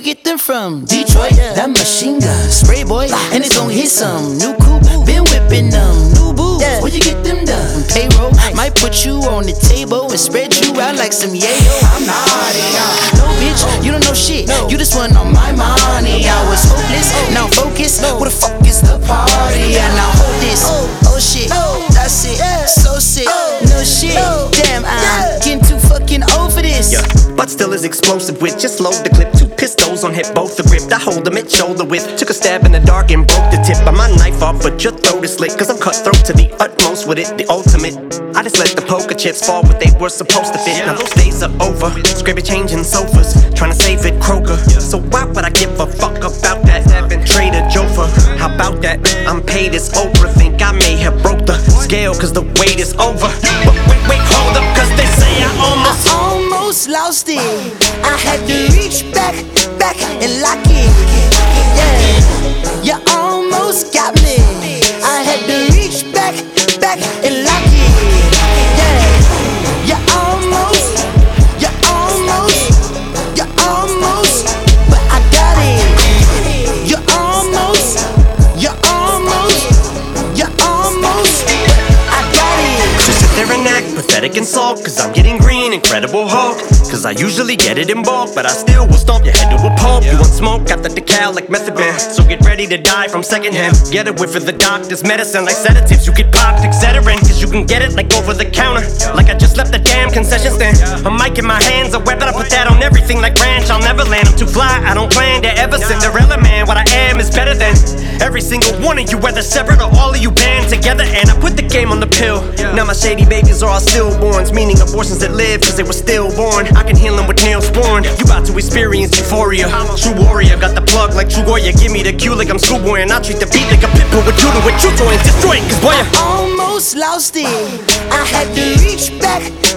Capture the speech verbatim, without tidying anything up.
get them from? Detroit, that machine gun, spray boy, and it's gon' hit some. New coupe, been whipping them. New boots, where you get them done? Payroll, might put you on the table and spread you out like some yayo. I'm naughty, no bitch, you don't know shit. You just want all my money. I was hopeless, now focus. Where the fuck is the party? And now hold this, oh shit, that's it, so sick, no shit. Damn, I'm getting too fucking over this. Yeah, but still is explosive with just load the clip. Two pistols on hip, both the grip. I hold them at shoulder width. Took a stab in the dark and broke the tip of my knife off, but your throat is slit. Cause I'm cutthroat to the utmost with it, the ultimate. I just let the poker chips fall where they were supposed to fit. Now those days are over. Scrappy changing sofas, trying to save it Kroger. So why would I give a fuck about that? Trader Jofa, how about that? I'm paid as Oprah. Think I may have broke the scale cause the wait is over. But wait, wait, hold up, cause they say I almost I almost lost it. I had to reach back, back and lock it. Yeah, you almost got me. I had to reach back, back and lock it. Yeah, you almost, you almost, you almost, but I got it. You almost, you almost, you almost, but I got it. So sit there and act pathetic and sulk, cause I'm getting green, Incredible Hulk. Cause I usually get it in bulk, but I still will stomp your head to a pulp. You want smoke, got the decal like method man. So get ready to die from secondhand. Get a whiff of the doctor's medicine like sedatives. You get popped, Excedrin, cause you can get it like over the counter. Like I just left the damn concession stand. A mic in my hands, a weapon, I put that on everything like ranch. I'll never land, I'm too fly, I don't plan to ever Cinderella man. What I am is better than every single one of you, whether separate or all of you band together. And I put the game on the pill. Now my shady babies are all stillborns, meaning abortions that live cause they were stillborn. I can heal them with Neosporin. You about to experience euphoria. True warrior, got the plug like True Goya. Give me the cue like I'm schoolboy, and I treat the beat like a pit bull with judo with Chuto and destroy it. Cause boy, I almost lost it. I had to reach back,